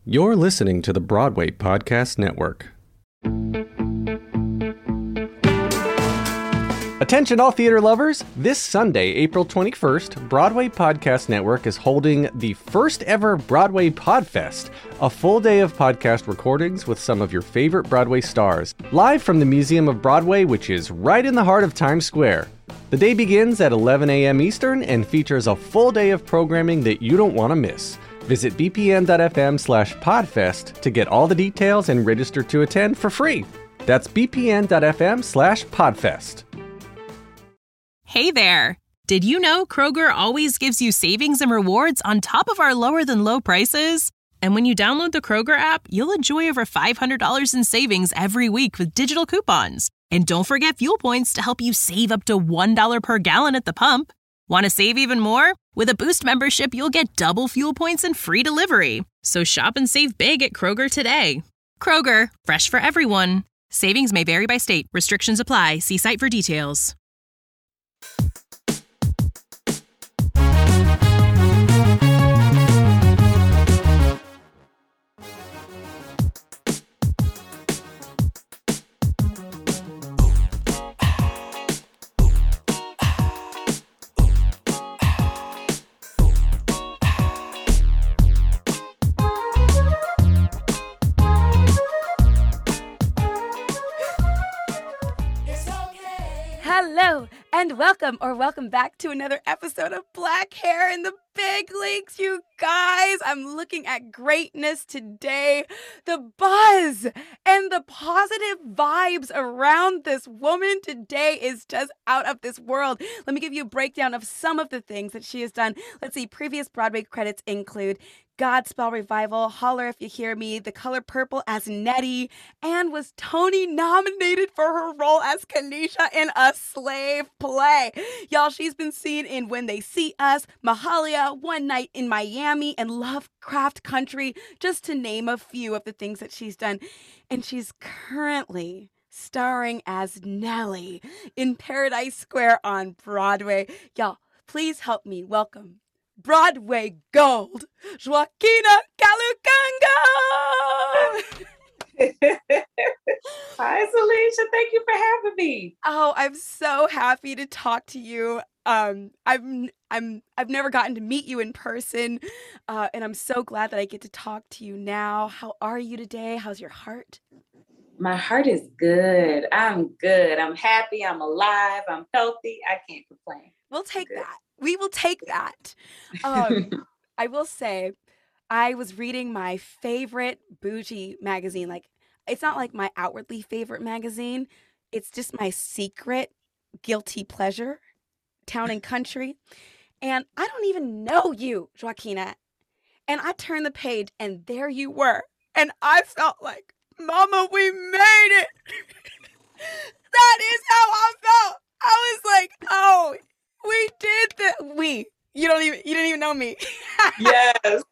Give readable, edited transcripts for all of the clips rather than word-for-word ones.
You're listening to the Broadway Podcast Network. Attention all theater lovers! This Sunday, April 21st, Broadway Podcast Network is holding the first ever Broadway Podfest, a full day of podcast recordings with some of your favorite Broadway stars, live from the Museum of Broadway, which is right in the heart of Times Square. The day begins at 11 a.m. Eastern and features a full day of programming that you don't want to miss. Visit bpn.fm/podfest to get all the details and register to attend for free. That's bpn.fm/podfest. Hey there! Did you know Kroger always gives you savings and rewards on top of our lower than low prices? And when you download the Kroger app, you'll enjoy over $500 in savings every week with digital coupons. And don't forget fuel points to help you save up to $1 per gallon at the pump. Want to save even more? With a Boost membership, you'll get double fuel points and free delivery. So shop and save big at Kroger today. Kroger, fresh for everyone. Savings may vary by state. Restrictions apply. See site for details. Hello and welcome back to another episode of Black Hair in the Big Leagues, you guys. I'm looking at greatness today. The buzz and the positive vibes around this woman today is just out of this world. Let me give you a breakdown of some of the things that she has done. Let's see, previous Broadway credits include Godspell Revival, Holler If You Hear Me, The Color Purple as Nettie, and was Tony nominated for her role as Kanisha in A Slave Play. Y'all, she's been seen in When They See Us, Mahalia, One Night in Miami, and Lovecraft Country, just to name a few of the things that she's done. And she's currently starring as Nellie in Paradise Square on Broadway. Y'all, please help me welcome Broadway Gold, Joaquina Kalukango! Hi, Salisha. Thank you for having me. Oh, I'm so happy to talk to you. I've never gotten to meet you in person, and I'm so glad that I get to talk to you now. How are you today? How's your heart? My heart is good. I'm good. I'm happy. I'm alive. I'm healthy. I can't complain. We'll take that. We will take that. I will say, I was reading my favorite bougie magazine. Like, it's not like my outwardly favorite magazine. It's just my secret guilty pleasure, Town and Country. And I don't even know you, Joaquina. And I turned the page and there you were. And I felt like, Mama, we made it. That is how I felt. I was like, oh, we did that. You didn't even know me. Yes.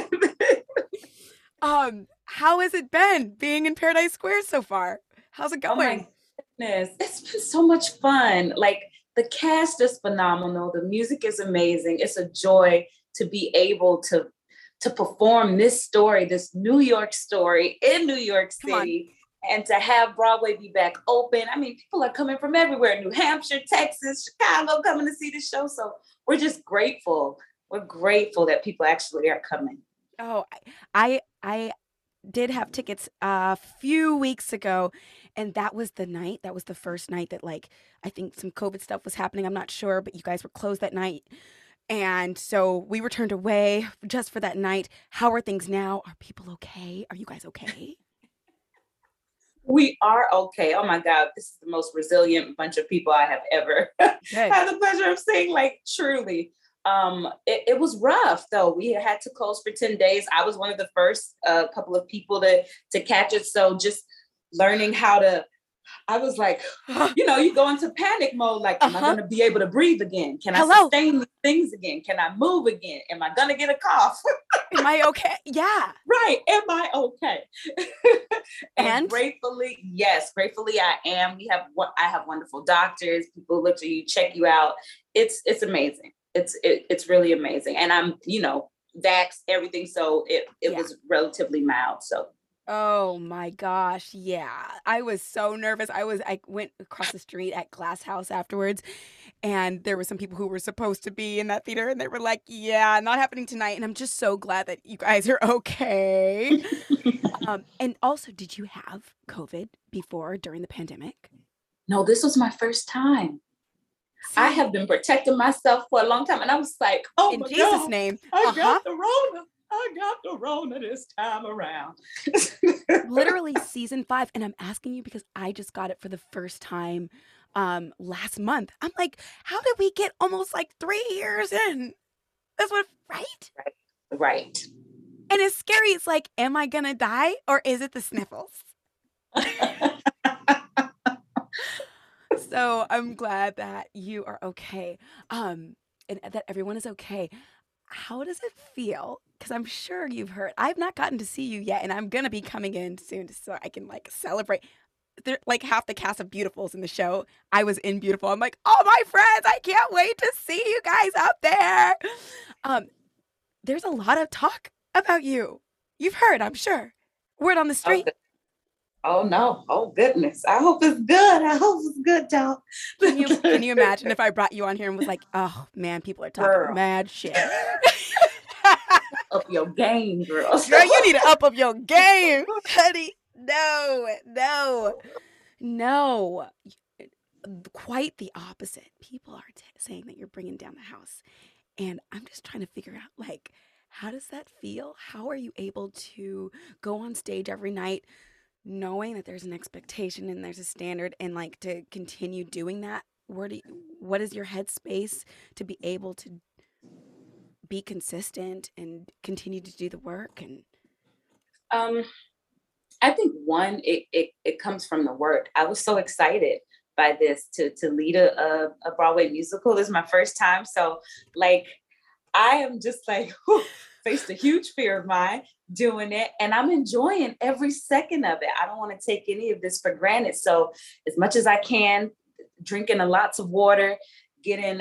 How has it been being in Paradise Square so far? How's it going? Oh my goodness. It's been so much fun. Like, the cast is phenomenal. The music is amazing. It's a joy to be able to perform this story, this New York story in New York City. And to have Broadway be back open. I mean, people are coming from everywhere, New Hampshire, Texas, Chicago, coming to see the show. So we're just grateful. We're grateful that people actually are coming. Oh, I did have tickets a few weeks ago, and that was the first night that, like, I think some COVID stuff was happening. I'm not sure, but you guys were closed that night. And so we were turned away just for that night. How are things now? Are people okay? Are you guys okay? We are okay. Oh my God, this is the most resilient bunch of people I have ever had the pleasure of seeing. Like, truly. It was rough though. We had to close for 10 days. I was one of the first couple of people to catch it. So just learning how to, I was like, you go into panic mode. Like, am I going to be able to breathe again? Can I sustain these things again? Can I move again? Am I going to get a cough? Am I okay? Yeah. Right. Am I okay? And gratefully I am. I have wonderful doctors. People look at you, check you out. It's amazing. It's really amazing. And I'm, vaxxed, everything. So it was relatively mild. So. Oh my gosh. Yeah. I was so nervous. I went across the street at Glass House afterwards, and there were some people who were supposed to be in that theater, and they were like, yeah, not happening tonight. And I'm just so glad that you guys are okay. And also, did you have COVID before, during the pandemic? No, this was my first time. I have been protecting myself for a long time. And I was like, oh, in Jesus' name. I got the Rona. I got the Rona this time around. Literally season 5. And I'm asking you because I just got it for the first time last month. I'm like, how did we get almost like 3 years in? That's what, right? Right. And it's scary. It's like, am I going to die or is it the sniffles? So I'm glad that you are okay, and that everyone is okay. How does it feel? Because I'm sure you've heard. I've not gotten to see you yet, and I'm gonna be coming in soon so I can like celebrate. They're like half the cast of Beautifuls in the show. I was in Beautiful. I'm like, oh my friends, I can't wait to see you guys up there. There's a lot of talk about you. You've heard, I'm sure. Word on the street. Okay. Oh no! Oh goodness! I hope it's good. I hope it's good, y'all. Can you imagine if I brought you on here and was like, "Oh man, people are talking mad shit." Up your game, girl. Girl, you need to up your game, honey. No. Quite the opposite. People are saying that you're bringing down the house, and I'm just trying to figure out, like, how does that feel? How are you able to go on stage every night, knowing that there's an expectation and there's a standard, and like to continue doing that? What is your headspace to be able to be consistent and continue to do the work? And I think one, it comes from the work. I was so excited by this to lead a Broadway musical. This is my first time, so like I am just like faced a huge fear of mine doing it, and I'm enjoying every second of it. I don't want to take any of this for granted. So as much as I can, drinking lots of water, getting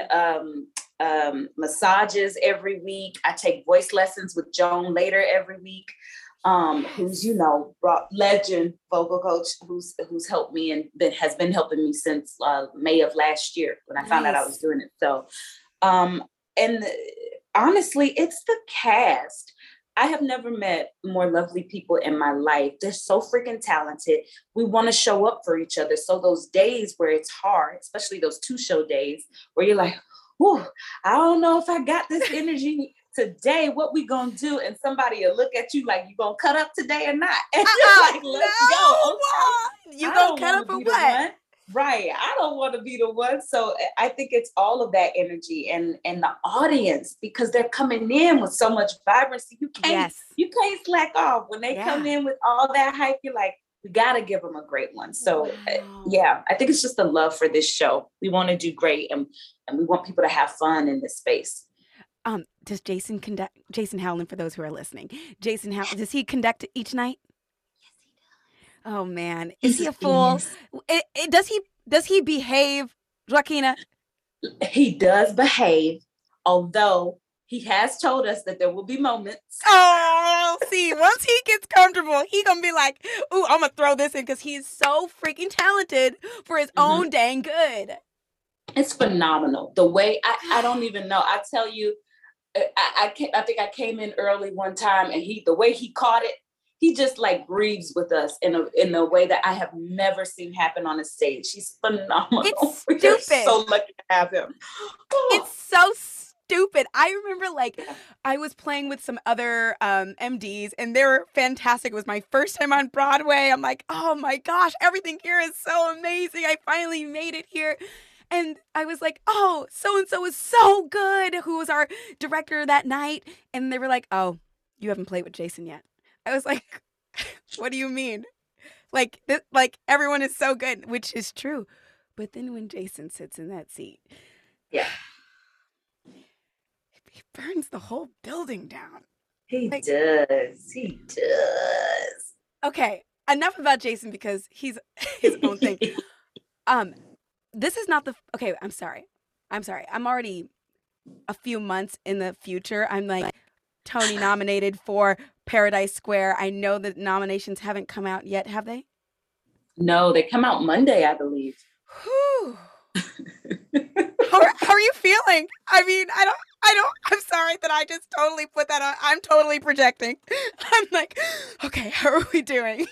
massages every week. I take voice lessons with Joan Later every week, who's, legend vocal coach who's helped me and has been helping me since May of last year when I found out I was doing it. So, and honestly, it's the cast. I have never met more lovely people in my life. They're so freaking talented. We want to show up for each other. So those days where it's hard, especially those 2-show days where you're like, whew, I don't know if I got this energy today. What we gonna do? And somebody will look at you like, you gonna cut up today or not? And you're like, let's go. Okay. You gonna cut up for what? Right. I don't want to be the one. So I think it's all of that energy and the audience, because they're coming in with so much vibrancy. You can't slack off when they come in with all that hype. You're like, we got to give them a great one. So I think it's just the love for this show. We want to do great, and we want people to have fun in this space. Does Jason conduct? Jason Howland, for those who are listening, Jason Howland, does he conduct each night? Oh man, is he a fool? Does he behave, Joaquina? He does behave, although he has told us that there will be moments. Oh, see, once he gets comfortable, he gonna be like, "Ooh, I'm gonna throw this in," because he's so freaking talented for his own dang good. It's phenomenal. The way I don't even know. I tell you, I think I came in early one time, and the way he caught it. He just like grieves with us in a way that I have never seen happen on a stage. He's phenomenal. It's stupid. We're so lucky to have him. It's so stupid. I remember I was playing with some other MDs, and they were fantastic. It was my first time on Broadway. I'm like, oh my gosh, everything here is so amazing. I finally made it here. And I was like, oh, so-and-so is so good, who was our director that night. And they were like, oh, you haven't played with Jason yet. I was like, what do you mean? Like everyone is so good, which is true. But then when Jason sits in that seat, he burns the whole building down. He does. He does. Okay, enough about Jason because he's his own thing. This is not okay, I'm sorry. I'm already a few months in the future. I'm like, Tony nominated for Paradise Square. I know that nominations haven't come out yet, have they? No, they come out Monday, I believe. Whew. How are you feeling? I mean, I'm sorry that I just totally put that on. I'm totally projecting. I'm like, okay, how are we doing?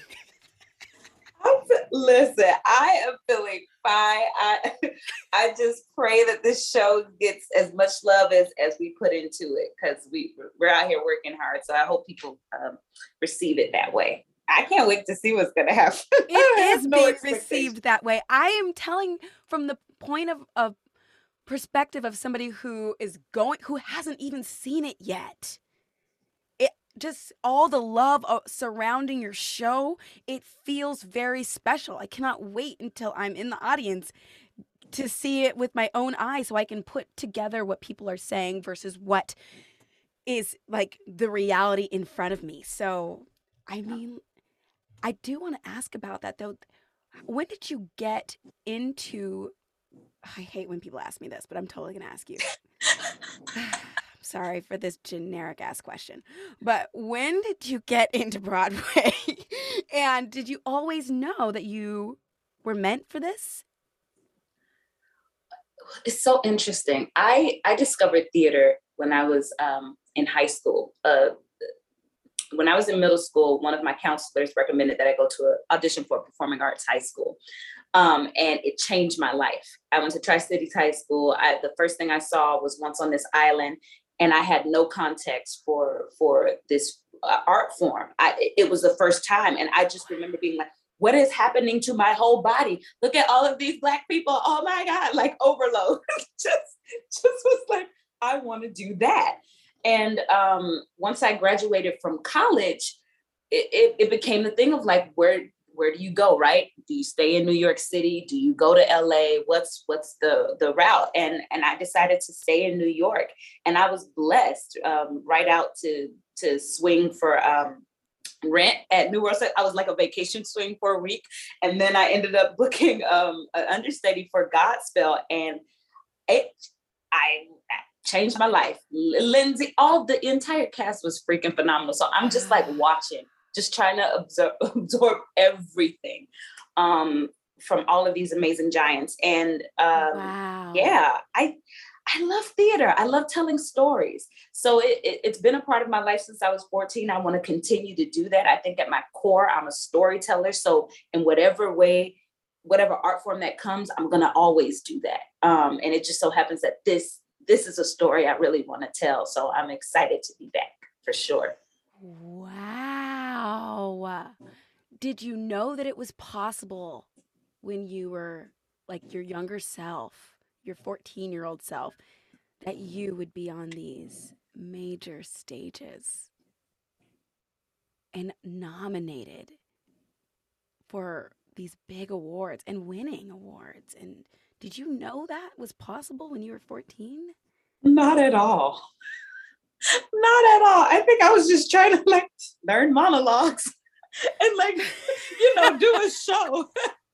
Listen, I am feeling fine. I just pray that this show gets as much love as we put into it, because we're out here working hard. So I hope people receive it that way. I can't wait to see what's going to happen. It is being received that way. I am telling from the point of perspective of somebody who hasn't even seen it yet. Just all the love surrounding your show, it feels very special. I cannot wait until I'm in the audience to see it with my own eyes so I can put together what people are saying versus what is like the reality in front of me. So, I mean, I do want to ask about that though. When did you get into, I hate when people ask me this, but I'm totally going to ask you. Sorry for this generic ass question, but when did you get into Broadway? And did you always know that you were meant for this? It's so interesting. I discovered theater when I was in high school. When I was in middle school, one of my counselors recommended that I go to an audition for a performing arts high school. And it changed my life. I went to Tri-Cities High School. The first thing I saw was Once on This Island, and I had no context for this art form. It was the first time, and I just remember being like, what is happening to my whole body? Look at all of these Black people. Oh my God, like overload. just was like, I want to do that. And once I graduated from college, it became the thing of like, where do you go, right? Do you stay in New York City? Do you go to LA? What's the route? And I decided to stay in New York. And I was blessed right out to swing for Rent at New World. I was like a vacation swing for a week. And then I ended up booking an understudy for Godspell. And I changed my life. Lindsay, the entire cast was freaking phenomenal. So I'm just like watching, just trying to absorb everything from all of these amazing giants. And wow. Yeah, I love theater. I love telling stories. So it's been a part of my life since I was 14. I want to continue to do that. I think at my core, I'm a storyteller. So in whatever way, whatever art form that comes, I'm going to always do that. And it just so happens that this is a story I really want to tell. So I'm excited to be back for sure. Wow. Did you know that it was possible when you were like your younger self, your 14-year-old self, that you would be on these major stages and nominated for these big awards and winning awards? And did you know that was possible when you were 14? Not at all. Not at all. I think I was just trying to like learn monologues and like, do a show.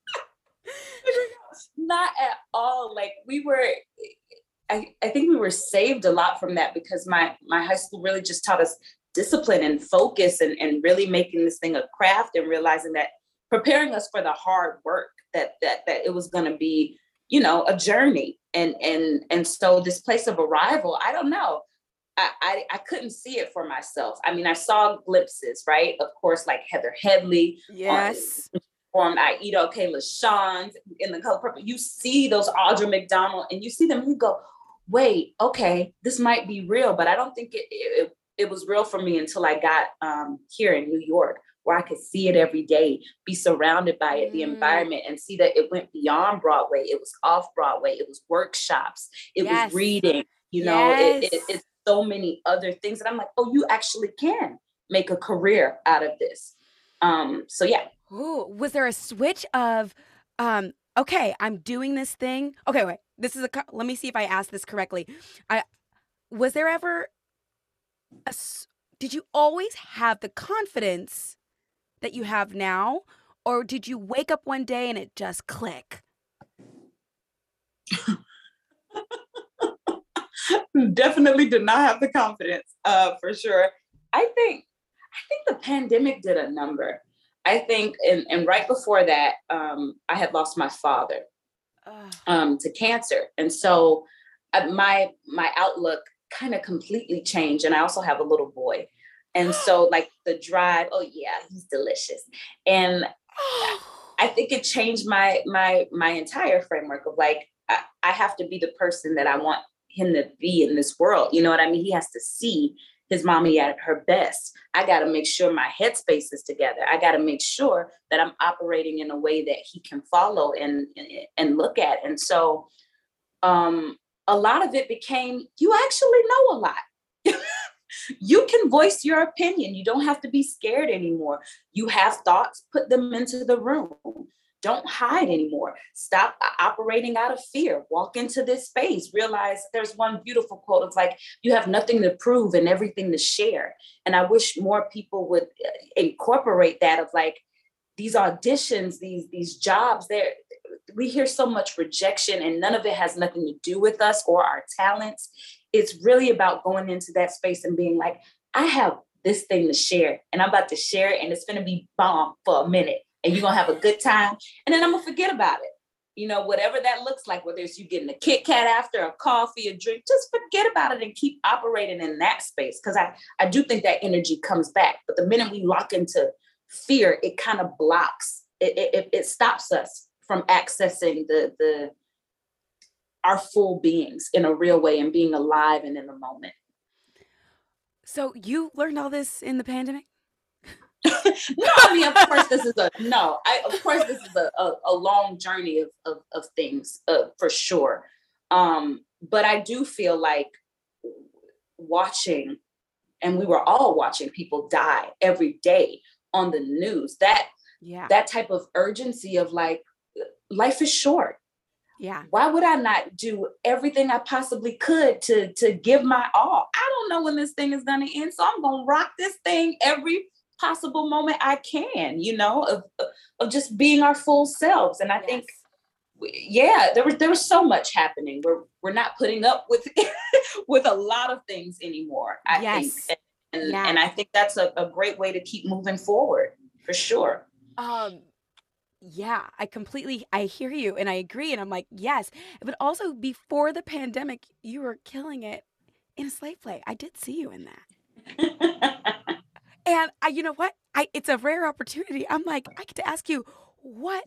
Not at all. Like I think we were saved a lot from that because my high school really just taught us discipline and focus and really making this thing a craft and realizing that preparing us for the hard work that it was going to be, a journey. And so this place of arrival, I don't know. I couldn't see it for myself. I mean, I saw glimpses, right? Of course, like Heather Headley. Yes. On Aida O'Kay LaShawn in The Color Purple. You see those Audra McDonald and you see them and you go, wait, okay, this might be real. But I don't think it was real for me until I got here in New York, where I could see it every day, be surrounded by it, the environment, and see that it went beyond Broadway. It was off Broadway. It was workshops. It was reading. It's so many other things that I'm like, oh, you actually can make a career out of this. So yeah. Ooh, was there a switch of, okay, I'm doing this thing. Okay, wait, let me see if I asked this correctly. Was there ever did you always have the confidence that you have now, or did you wake up one day and it just click? Definitely did not have the confidence, for sure. I think the pandemic did a number. I think, and right before that, I had lost my father to cancer. And so my outlook kind of completely changed. And I also have a little boy. And so like the drive, oh yeah, he's delicious. And I think it changed my entire framework of like, I have to be the person that I want him to be in this world. You know what I mean? He has to see his mommy at her best. I got to make sure my headspace is together. I got to make sure that I'm operating in a way that he can follow and look at. And so a lot of it became, you actually know a lot. You can voice your opinion. You don't have to be scared anymore. You have thoughts, put them into the room. Don't hide anymore. Stop operating out of fear. Walk into this space. Realize there's one beautiful quote of like, you have nothing to prove and everything to share. And I wish more people would incorporate that of like these auditions, these jobs there. We hear so much rejection and none of it has nothing to do with us or our talents. It's really about going into that space and being like, I have this thing to share and I'm about to share it and it's going to be bomb for a minute. And you're going to have a good time. And then I'm going to forget about it. You know, whatever that looks like, whether it's you getting a Kit Kat after, a coffee, a drink, just forget about it and keep operating in that space. Because I do think that energy comes back. But the minute we lock into fear, it kind of blocks. It stops us from accessing our full beings in a real way and being alive and in the moment. So you learned all this in the pandemic? No, I mean, of course, this is a long journey of things, for sure. But I do feel like watching, and we were all watching people die every day on the news, that type of urgency of like, life is short. Yeah. Why would I not do everything I possibly could to give my all? I don't know when this thing is going to end. So I'm going to rock this thing every possible moment I can, you know, of just being our full selves. And I think, there was so much happening. We're not putting up with with a lot of things anymore, I think. And I think that's a great way to keep moving forward, for sure. Yeah, I hear you and I agree. And I'm like, yes. But also before the pandemic, you were killing it in a slave play. I did see you in that. And you know what? It's a rare opportunity. I'm like, I get to ask you, what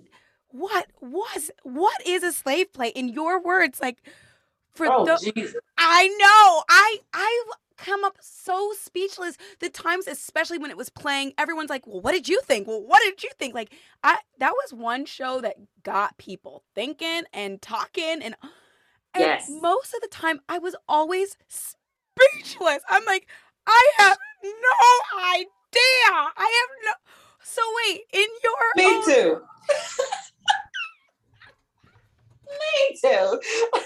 is a slave play in your words? Like, Jesus. I know, I come up so speechless. The times, especially when it was playing, everyone's like, well, what did you think? Well, what did you think? Like, that was one show that got people thinking and talking, and yes. Most of the time, I was always speechless. I'm like, I have no idea. I have no. So wait, in your Me too. Me too.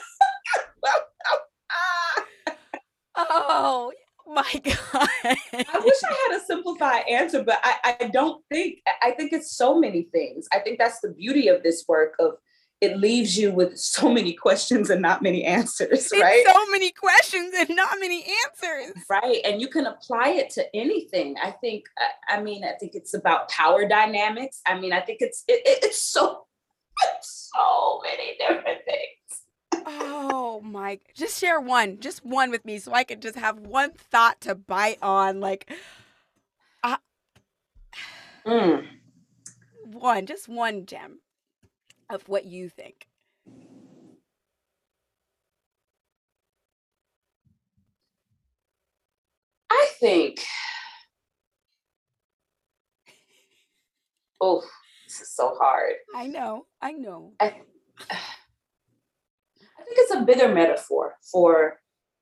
Oh my God. I wish I had a simplified answer, but I don't think. I think it's so many things. I think that's the beauty of this work of. It leaves you with so many questions and not many answers, right? So many questions and not many answers. Right. And you can apply it to anything. I think it's about power dynamics. I mean, I think it's so many different things. Oh my, just share just one with me so I could just have one thought to bite on. Like, just one gem of what you think. I think, this is so hard. I know. I think it's a bigger metaphor for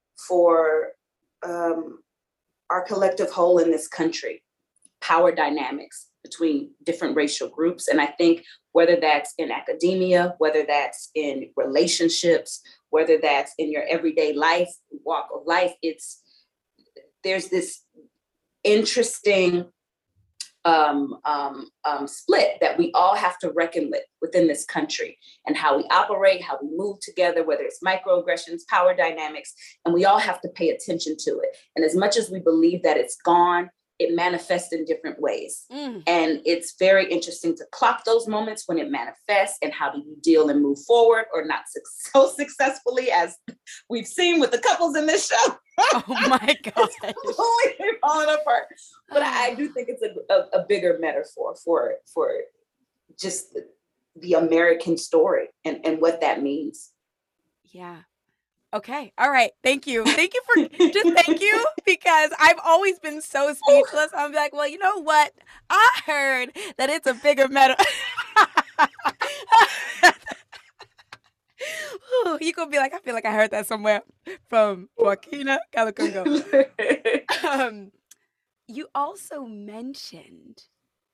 our collective whole in this country, power dynamics between different racial groups. And I think whether that's in academia, whether that's in relationships, whether that's in your everyday life, walk of life, there's this interesting split that we all have to reckon with within this country, and how we operate, how we move together, whether it's microaggressions, power dynamics, and we all have to pay attention to it. And as much as we believe that it's gone, it manifests in different ways. And it's very interesting to clock those moments when it manifests, and how do you deal and move forward, or not so successfully as we've seen with the couples in this show. Oh my God. It's totally falling apart. But I do think it's a bigger metaphor for just the American story and what that means. Yeah. Okay. All right. Thank you. Thank you thank you, because I've always been so speechless. I'm like, well, you know what? I heard that it's a bigger metaphor. You could be like, I feel like I heard that somewhere from Joaquina Kalukungo. You also mentioned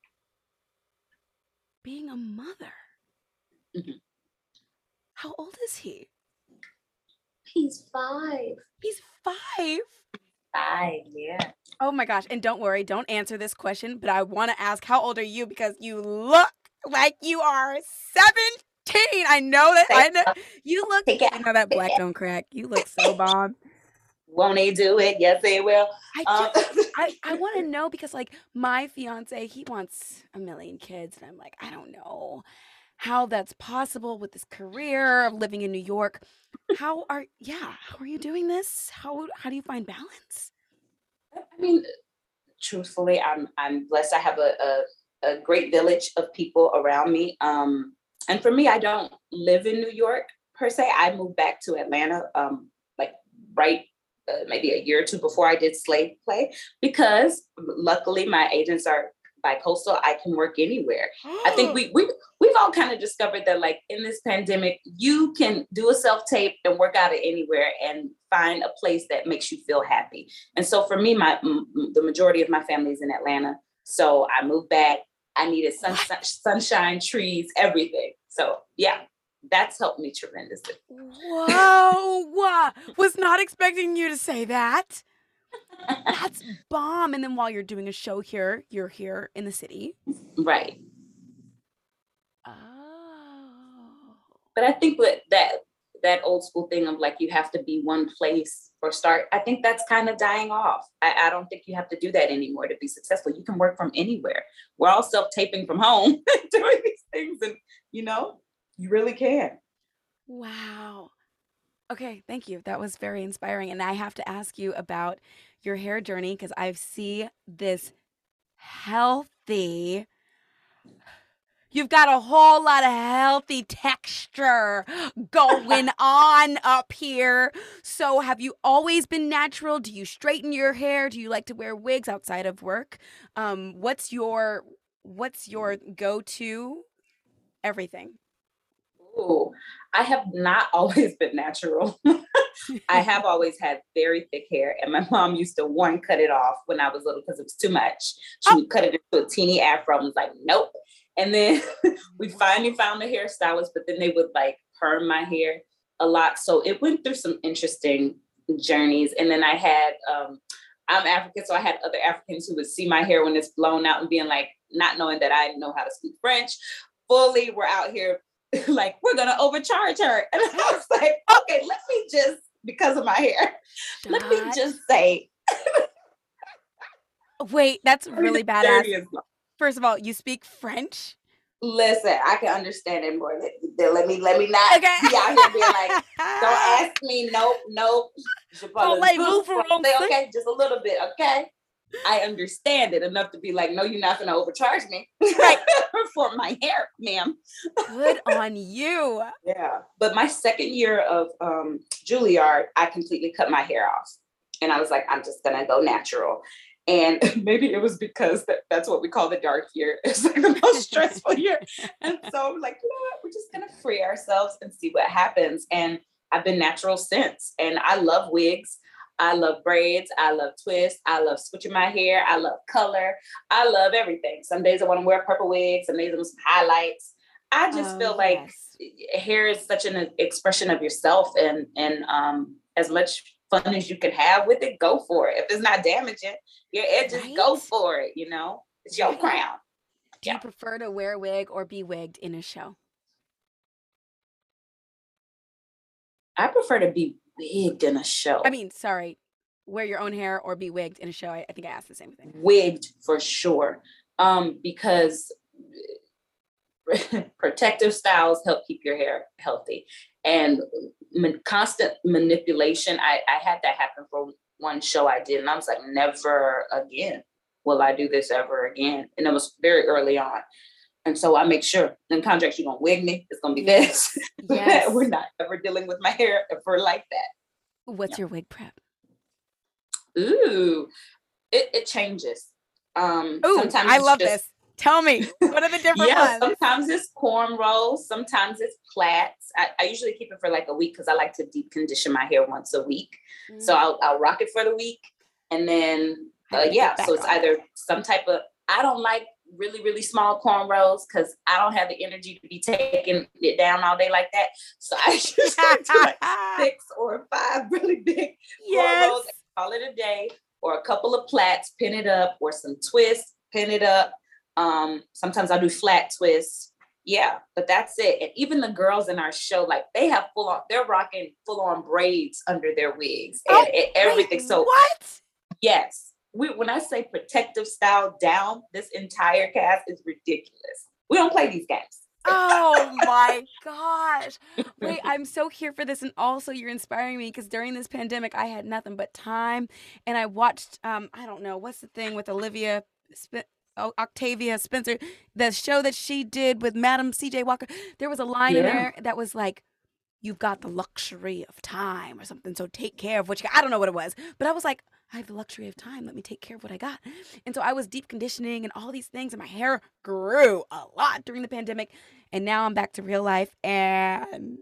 being a mother. Mm-hmm. How old is he? He's 5. He's 5? 5, yeah. Oh my gosh. And don't worry, don't answer this question, but I want to ask, how old are you? Because you look like you are 17. I know that. I know you look. You know that black don't crack. You look so bomb. Won't they do it? Yes, they will. I want to know, because like my fiance, he wants a million kids, and I'm like, I don't know how that's possible with this career of living in New York. How are you doing this? How do you find balance? I mean, truthfully, I'm blessed. I have a great village of people around me. And for me, I don't live in New York per se. I moved back to Atlanta, maybe a year or two before I did Slave Play, because luckily my agents are bi-coastal. I can work anywhere. I think we've all kind of discovered that, like, in this pandemic, you can do a self-tape and work out of anywhere and find a place that makes you feel happy. And so for me, the majority of my family is in Atlanta. So I moved back. I needed sunshine, trees, everything. So yeah, that's helped me tremendously. Whoa, was not expecting you to say that. That's bomb. And then while you're doing a show here, you're here in the city. Right. Oh. But I think that old school thing of like, you have to be one place or start, I think that's kind of dying off. I don't think you have to do that anymore to be successful. You can work from anywhere. We're all self-taping from home doing these things, and you really can. Wow. Okay, thank you. That was very inspiring. And I have to ask you about your hair journey, because I see this healthy. You've got a whole lot of healthy texture going on up here. So have you always been natural? Do you straighten your hair? Do you like to wear wigs outside of work? What's your go-to everything? Ooh, I have not always been natural. I have always had very thick hair, and my mom used to cut it off when I was little because it was too much. She would cut it into a teeny afro and was like, nope. And then we finally found a hairstylist, but then they would like perm my hair a lot. So it went through some interesting journeys. And then I had, I'm African, so I had other Africans who would see my hair when it's blown out and being like, not knowing that I know how to speak French, fully we're out here like, we're going to overcharge her. And I was like, okay, let me just, because of my hair, let me just say. Wait, that's really badass. First of all, you speak French? Listen, I can understand it more. Let me not be out here being like, don't ask me, nope. Okay, just a little bit, okay? I understand it enough to be like, no, you're not going to overcharge me for my hair, ma'am. Good on you. Yeah. But my second year of Juilliard, I completely cut my hair off. And I was like, I'm just going to go natural. And maybe it was because that's what we call the dark year. It's like the most stressful year. And so I'm like, you know what? We're just going to free ourselves and see what happens. And I've been natural since. And I love wigs. I love braids. I love twists. I love switching my hair. I love color. I love everything. Some days I want to wear a purple wig. Some days I want some highlights. I just feel like hair is such an expression of yourself. And as much fun as you can have with it, go for it. If it's not damaging your edges, go for it. It's your crown. Do you prefer to wear a wig or be wigged in a show? I prefer to be wigged in a show. I mean, sorry, wear your own hair or be wigged in a show. I think I asked the same thing. Wigged for sure. Because protective styles help keep your hair healthy. And constant manipulation, I had that happen for one show I did. And I was like, never again will I do this ever again. And it was very early on. And so I make sure in contracts, you're going to wig me. It's going to be this. Yes. We're not ever dealing with my hair ever like that. What's your wig prep? Ooh, it changes. Sometimes I love this. Tell me, what are the different ones? Sometimes it's cornrows. Sometimes it's plaits. I usually keep it for like a week because I like to deep condition my hair once a week. So I'll rock it for the week. And then, so it's either some type of, I don't like really, really small cornrows because I don't have the energy to be taking it down all day like that. So I usually do like 6 or 5 really big cornrows and call it a day, or a couple of plaits, pin it up, or some twists, pin it up. Sometimes I'll do flat twists. Yeah, but that's it. And even the girls in our show, like they're rocking full on braids under their wigs and everything. So what? Yes. When I say protective style down, this entire cast is ridiculous. We don't play these games. Oh my gosh. Wait, I'm so here for this. And also you're inspiring me because during this pandemic, I had nothing but time. And I watched, I don't know, what's the thing with Octavia Spencer, the show that she did with Madam C.J. Walker. There was a line in there that was like, you've got the luxury of time or something. So take care of what you got. I don't know what it was, but I was like, I have the luxury of time. Let me take care of what I got. And so I was deep conditioning and all these things. And my hair grew a lot during the pandemic. And now I'm back to real life. And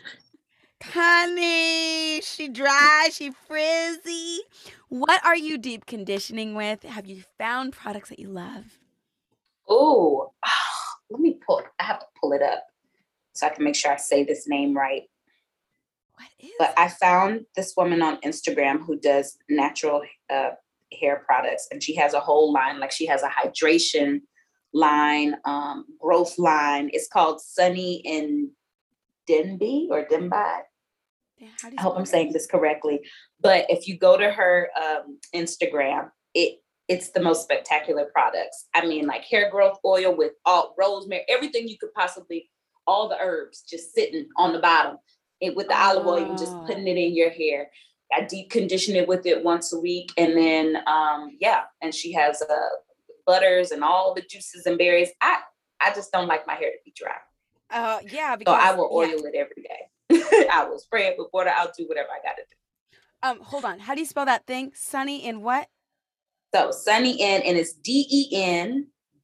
honey, she dry, she frizzy. What are you deep conditioning with? Have you found products that you love? Oh, I have to pull it up so I can make sure I say this name right. But I found this woman on Instagram who does natural hair products, and she has a whole line. Like she has a hydration line, growth line. It's called Sunny and Denby or Denby. I hope I'm saying this correctly. But if you go to her Instagram, it's the most spectacular products. I mean, like hair growth oil with all rosemary, everything you could possibly, all the herbs just sitting on the bottom. With the olive oil, you're just putting it in your hair. I deep condition it with it once a week. And then, and she has butters and all the juices and berries. I just don't like my hair to be dry. Because, so I will oil it every day. I will spray it with water. I'll do whatever I got to do. Hold on. How do you spell that thing? Sunny in what? So Sunny in, and it's DENBIGH.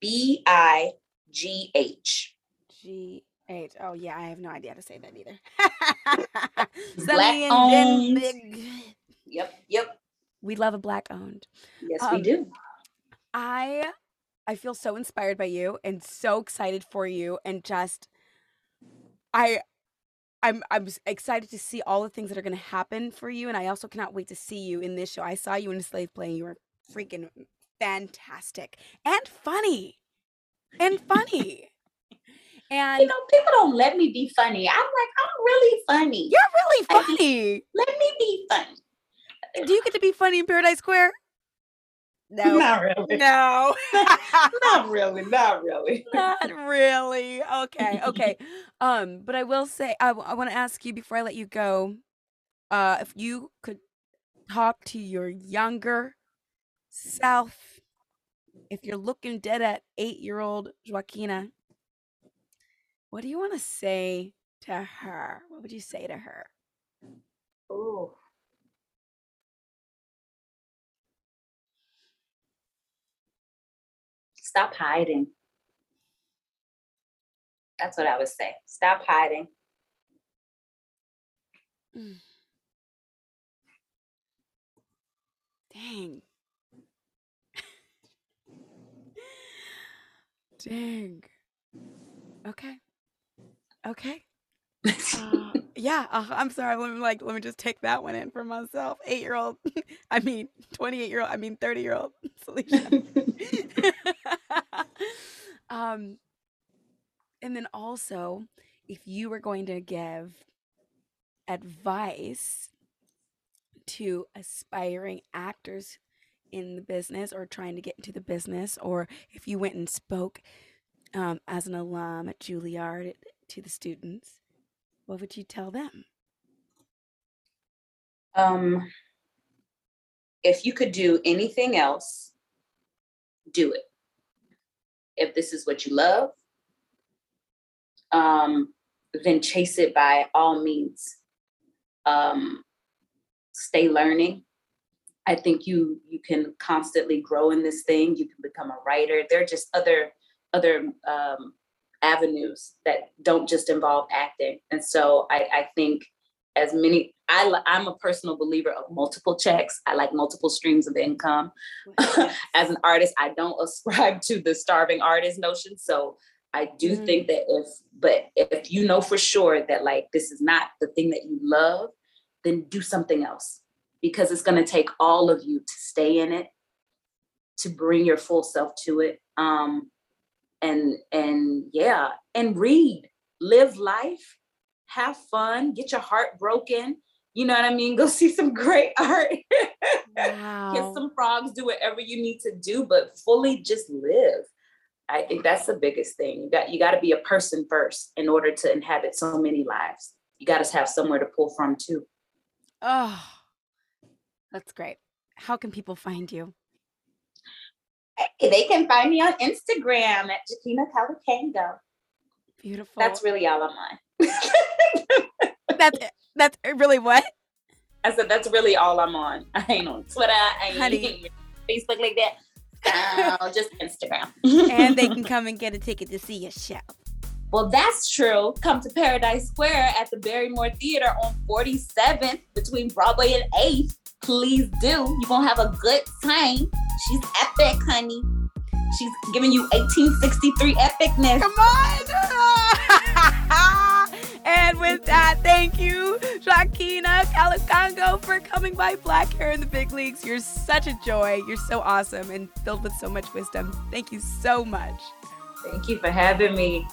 G-H. Oh yeah, I have no idea how to say that either. Black owned. Yep. We love a black owned. Yes, we do. I feel so inspired by you and so excited for you, and just I'm excited to see all the things that are going to happen for you, and I also cannot wait to see you in this show. I saw you in Slave Play, and you were freaking fantastic and funny. And people don't let me be funny. I'm like, I'm really funny. You're really funny. Let me be funny. Do you get to be funny in Paradise Square? No. Not really. No. Not really. Not really. Okay. But I will say, I want to ask you before I let you go, if you could talk to your younger self, if you're looking dead at 8-year-old Joaquina, what do you want to say to her? What would you say to her? Oh. Stop hiding. That's what I would say. Stop hiding. Dang. Okay. I'm sorry. Let me just take that one in for myself. 8-year-old. 28-year-old. 30-year-old. Salisha. And then also, if you were going to give advice to aspiring actors in the business or trying to get into the business, or if you went and spoke as an alum at Juilliard to the students, what would you tell them? If you could do anything else, do it. If this is what you love, then chase it by all means. Stay learning. I think you can constantly grow in this thing. You can become a writer. There are just other avenues that don't just involve acting. And so I think I'm a personal believer of multiple checks. I like multiple streams of income. As an artist, I don't ascribe to the starving artist notion. So I do think that if you know for sure that like this is not the thing that you love, then do something else, because it's going to take all of you to stay in it, to bring your full self to it. And read, live life, have fun, get your heart broken. You know what I mean? Go see some great art, Wow. Kiss some frogs, do whatever you need to do, but fully just live. I think that's the biggest thing. You got to be a person first in order to inhabit so many lives. You got to have somewhere to pull from too. Oh, that's great. How can people find you? Hey, they can find me on Instagram at Jakina Calicango. Beautiful. That's really all I'm on. That's really what? I said, that's really all I'm on. I ain't on Twitter. I ain't Facebook like that. No, just Instagram. And they can come and get a ticket to see your show. Well, that's true. Come to Paradise Square at the Barrymore Theater on 47th between Broadway and 8th. Please do. You're going to have a good time. She's epic, honey. She's giving you 1863 epicness. Come on. And with that, thank you, Jakina Calicango, for coming by Black Hair in the Big Leagues. You're such a joy. You're so awesome and filled with so much wisdom. Thank you so much. Thank you for having me.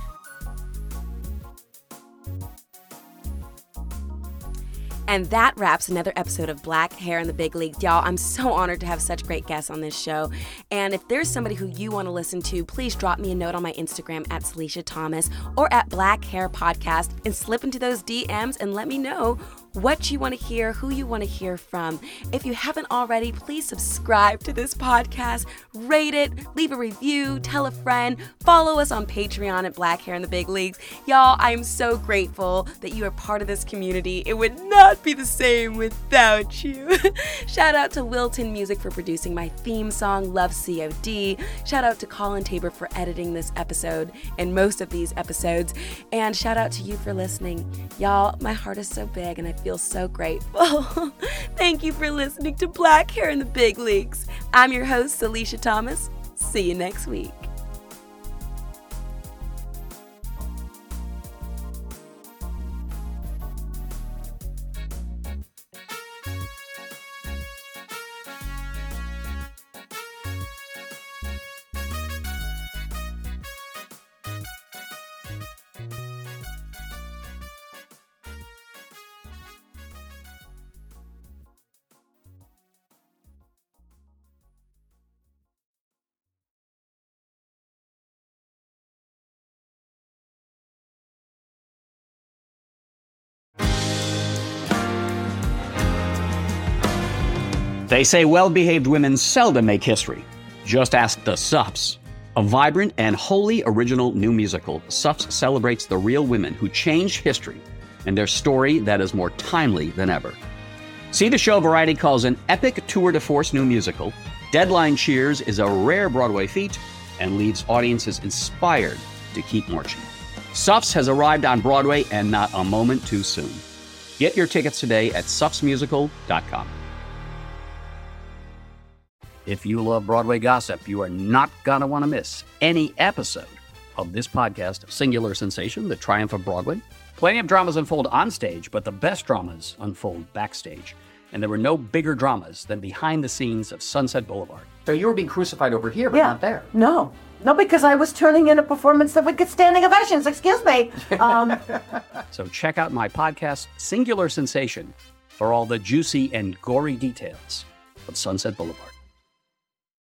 And that wraps another episode of Black Hair in the Big Leagues. Y'all, I'm so honored to have such great guests on this show. And if there's somebody who you want to listen to, please drop me a note on my Instagram at Celicia Thomas or at Black Hair Podcast and slip into those DMs and let me know what you want to hear, who you want to hear from. If you haven't already, please subscribe to this podcast, rate it, leave a review, tell a friend, follow us on Patreon at Black Hair in the Big Leagues. Y'all, I am so grateful that you are part of this community. It would not be the same without you. Shout out to Wilton Music for producing my theme song, Love COD. Shout out to Colin Tabor for editing this episode and most of these episodes. And shout out to you for listening. Y'all, my heart is so big and I feel so grateful. Thank you for listening to Black Hair in the Big Leagues. I'm your host, Celicia Thomas. See you next week. They say well-behaved women seldom make history. Just ask the Suffs. A vibrant and wholly original new musical, Suffs celebrates the real women who changed history and their story that is more timely than ever. See the show Variety calls an epic tour de force new musical. Deadline cheers is a rare Broadway feat and leaves audiences inspired to keep marching. Suffs has arrived on Broadway and not a moment too soon. Get your tickets today at suffsmusical.com. If you love Broadway gossip, you are not going to want to miss any episode of this podcast, Singular Sensation, The Triumph of Broadway. Plenty of dramas unfold on stage, but the best dramas unfold backstage. And there were no bigger dramas than behind the scenes of Sunset Boulevard. So you were being crucified over here, but not there. No, because I was turning in a performance that would get standing ovations. Excuse me. So check out my podcast, Singular Sensation, for all the juicy and gory details of Sunset Boulevard.